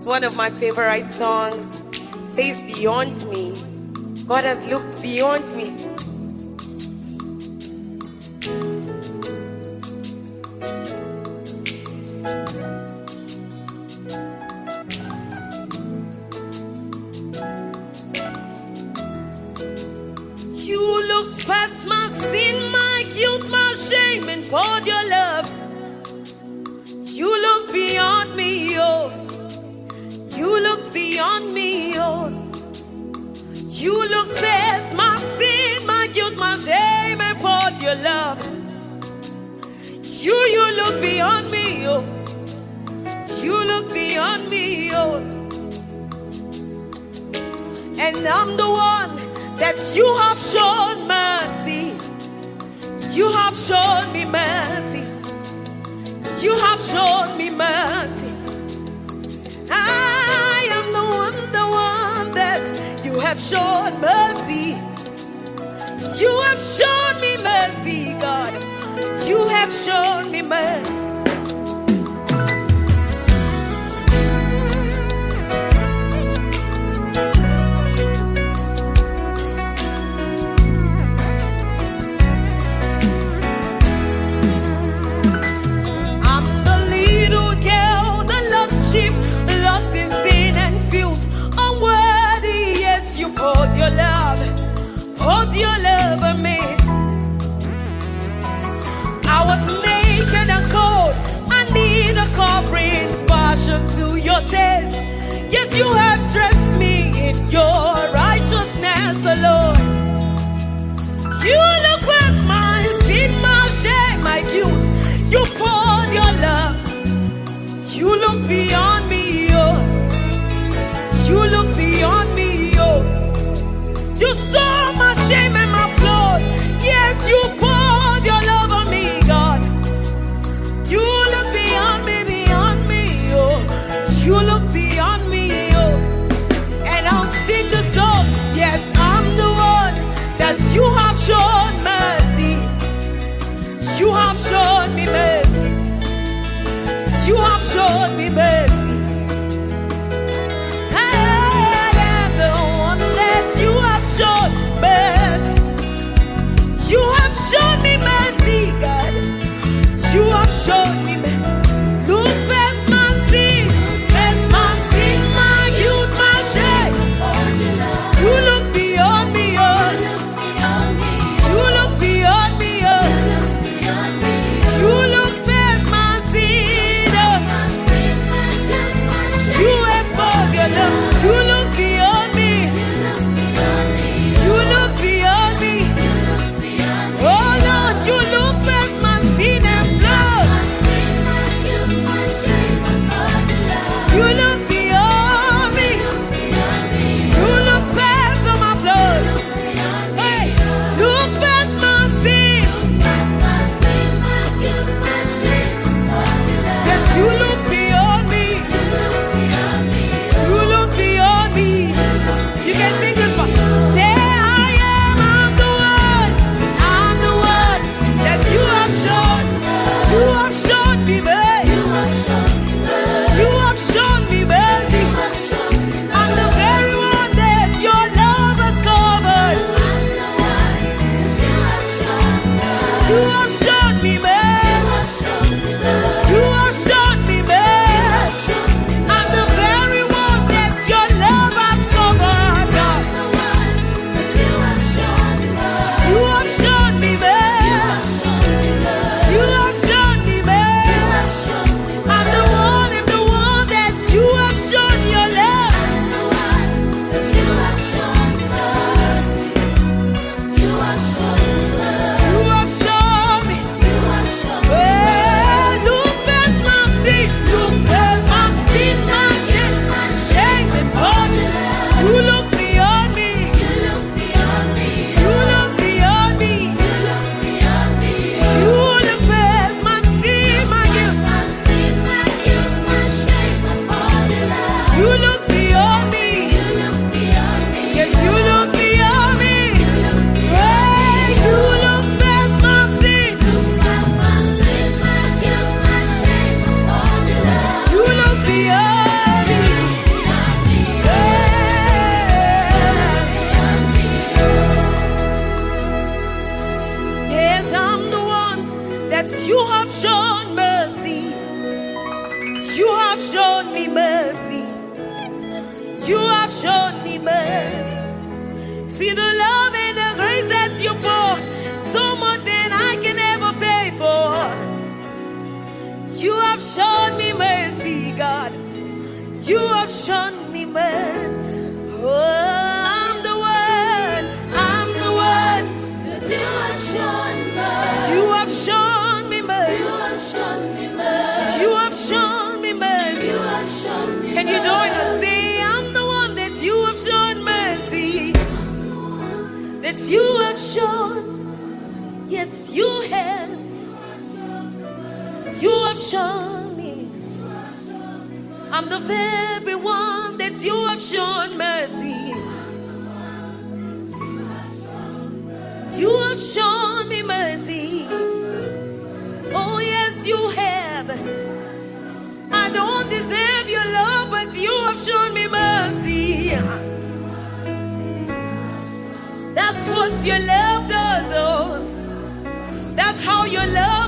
One of my favorite songs says beyond me. God has looked beyond me. You looked past my sin, my guilt, my shame, and poured your love. You looked beyond me, oh. You looked beyond me, oh. You looked past my sin, my guilt, my shame, and poured your love. You looked beyond me, oh. You looked beyond me, oh. And I'm the one that you have shown mercy. You have shown me mercy. You have shown me mercy. I am the one that you have shown mercy. You have shown me mercy, God. You have shown me mercy. Poured your love on me. I was naked and cold. I need a covering fashioned to your taste. Yet you have dressed me in your righteousness alone. You look past my sin, my shame, my guilt. You poured your love. You looked beyond me, oh. You looked beyond me, oh. You saw my shame and my flaws, yet you poured your love on me, God. You look beyond me, oh. You look beyond me, oh. And I'll sing the song. Yes, I'm the one that you have shown mercy. You have shown me mercy. You have shown me mercy. You have shown me mercy, God. You have shown me mercy. Look past my sin, my guilt, my shame. You look beyond me, oh. You look beyond me, oh. You look past my sin, oh. See the love and the grace that you pour, so more than I can ever pay for. You have shown me mercy, God. You have shown me mercy. Oh, I'm the one that you have shown mercy. You have shown me mercy. You have shown me mercy. You have shown me mercy. You have shown me mercy. Can you join us? Say, I'm the one that you have shown mercy. That you have shown. Yes, you have. You have shown me. I'm the very one that you have shown mercy. You have shown me mercy. Oh yes, you have. I don't deserve your love, but you have shown me mercy. That's what your love does, oh. That's how your love